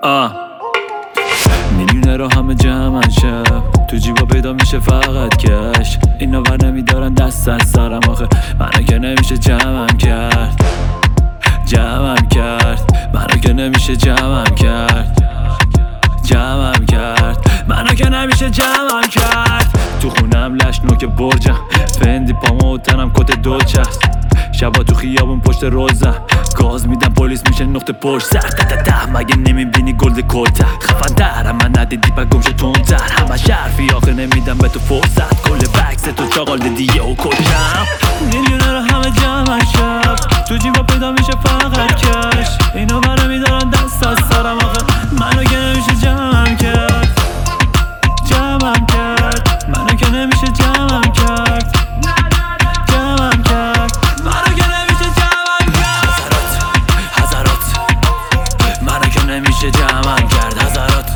میلیونه رو همه جمعن شب تو جیبا پیدا میشه فقط کش. اینا ور نمیدارن دست از سرم آخه منو که نمیشه جمعم کرد. جمعم کرد منو که نمیشه جمعم کرد. جمعم کرد منو که نمیشه جمعم کرد. تو خونم لش نوک برجم فندی پامو و تنم کت دوچست. شبا تو خیابون پشت روزم گاز میدم پلیس میشه نقطه پشت سر. مگه نمیبینی گلد کلتر خفن در من ندیدی پا گمشه تونتر. همه شرفی آخه نمیدم به تو فرصت. کل بکس تو چاقال دیدیه و کشم. میلیونه رو همه جمع شب تو جیبا پیدا میشه فقط کش. اینا برا میدارن دست از سرم آخه منو که نمیشه جمعم کرد. جمعم کرد منو که نمیشه جمعم کرد. جمعم کرد منو که نمیشه جمعم کرد. حضرات منو که نمیشه جمعم کرد. حضرات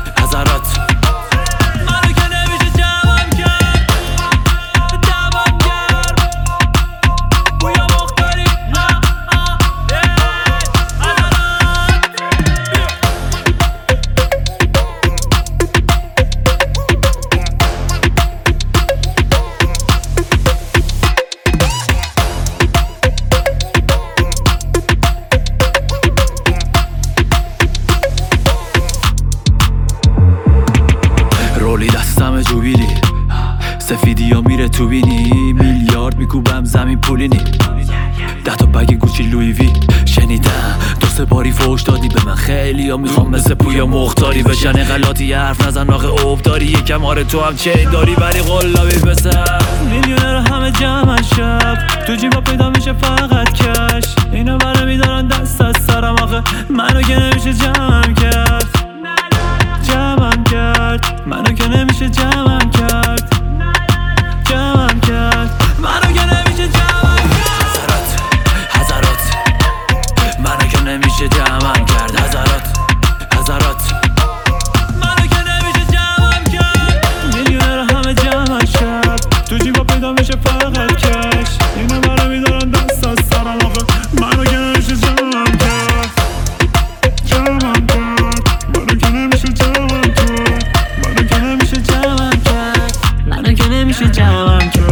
منو که نمیشه جمعم کرد. جمعم کرد بویا مختاری. رولی دستم جوبیلی سفیدی ها میره تو بینی. میلیارد میکوبم زمین پولینی. 10 تا بگ گوچی لوی وی شنیدم 2-3 باری فوش دادی به من. خیلی ها میخوام مثل پویا مختاری بشن. غلاطی حرف نزن آخه اوب داری. یکم آره تو هم چین داری ولی قلابی بسر. میلیونه رو همه جمع شب تو جیبا پیدا میشه فقط کش. اینا برا میدارن دست از سرم آخه منو که نمیشه جمعم کرد. جمعم کرد منو که نمیشه جمعم کرد. جمعم کرد منو که نمیشه جمعم کرد. حضرات منو که نمیشه جمعم کرد. حضرات منو که نمیشه جمعم کرد. میلیونه رو همه جمع شب تو جیبا پیدا میشه فقط کش. اینا برا میدارن دست از سرم آخه منو که نمیشه جمعم کرد. جمعم کرد منو که نمیشه جمعم کرد. منو که نمیشه جمعم کرد. منو که نمیشه جمعم کرد.